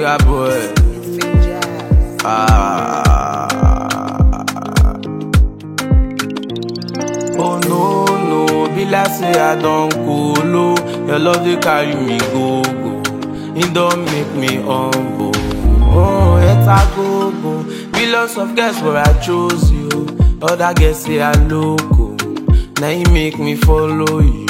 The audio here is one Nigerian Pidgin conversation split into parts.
Omega boy. Oh no, no, be like say I don't go low. Your love they carry me go. It don't make me humble. Oh, it's a go. Be lots of guess but I chose you. Other guess say I loco. Now you make me follow you,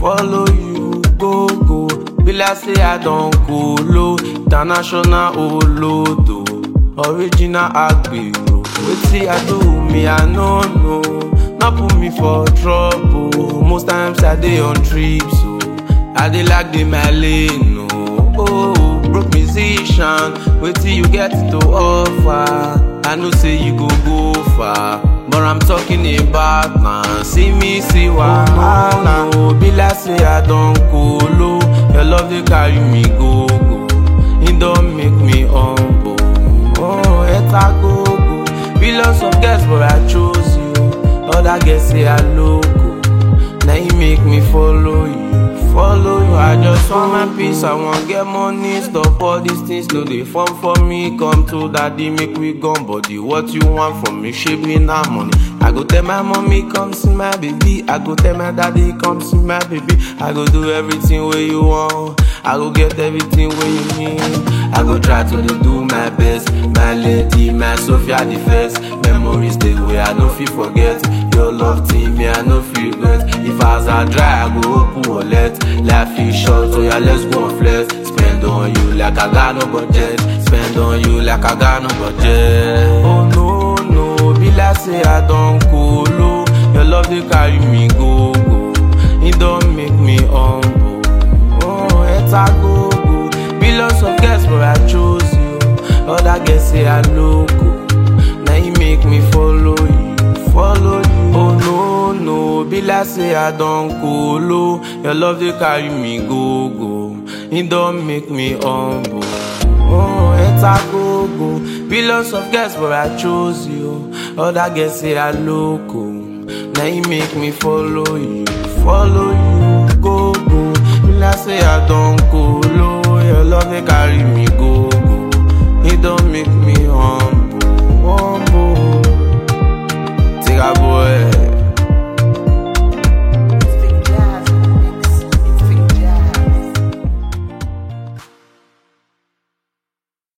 go. Be like say I don't go low. International Olodo, original Agbero. Wetin I do me I no know. Not put me for trouble. Most times I dey on trips, so I dey like the my lane, no. Oh, broke musician, wetin you get to offer? I know say you go far, but I'm talking about now. See me, see wahala. Oh, be like say I don't go low. Your love they carry me go. It don't make me humble. Oh, it's a go. Be lots of guess but I chose you. Other guess say I loco. Now you make me follow you. I just want my peace, I want get money. Stop all these things, no they fun for me. Come to daddy, make we gone body. What you want from me, shape me now money. I go tell my mommy, come see my baby. I go tell my daddy, come see my baby. I go do everything where you want. I go get everything where you need. I go try to do my best. My lady, my Sophia the first. Memories the way I no fit forget. Your love team, me I no feel regret. If as I dry, I go open wallet. Life is short, so yeah, let's go and flex. Spend on you like I got no budget. Spend on you like I got no budget. Oh no, be like say I don't go low. Your love they carry me go. It don't make me humble. Oh, it's a go. Be lots of guess but I chose you. Other guess say I loco. Now you make me follow you. Oh no, be like say I don't go low. Your love they carry me go. It don't make me humble. Oh, it's a go. Be lots of guess but I chose you. Other guess say I loco. Now you make me follow you, go. Be like say I don't go low. Your love they carry me go. It don't make me humble.